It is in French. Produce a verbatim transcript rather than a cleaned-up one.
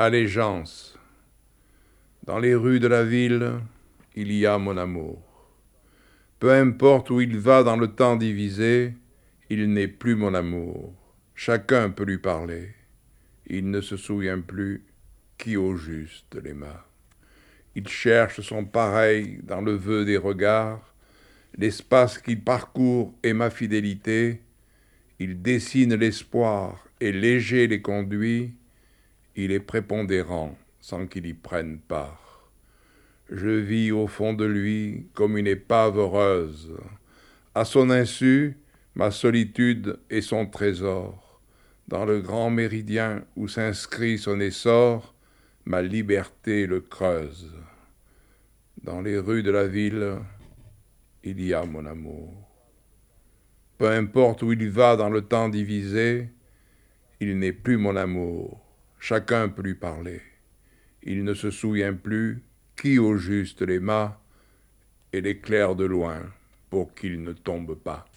Allégeance. Dans les rues de la ville, il y a mon amour. Peu importe où il va dans le temps divisé, il n'est plus mon amour. Chacun peut lui parler. Il ne se souvient plus qui au juste l'aima. Il cherche son pareil dans le vœu des regards. L'espace qu'il parcourt est ma fidélité. Il dessine l'espoir et léger les conduit. Il est prépondérant sans qu'il y prenne part. Je vis au fond de lui comme une épave heureuse. À son insu, ma solitude est son trésor. Dans le grand méridien où s'inscrit son essor, ma liberté le creuse. Dans les rues de la ville, il y a mon amour. Peu importe où il va dans le temps divisé, il n'est plus mon amour. Chacun peut lui parler. Il ne se souvient plus qui au juste l'aima et l'éclaire de loin pour qu'il ne tombe pas.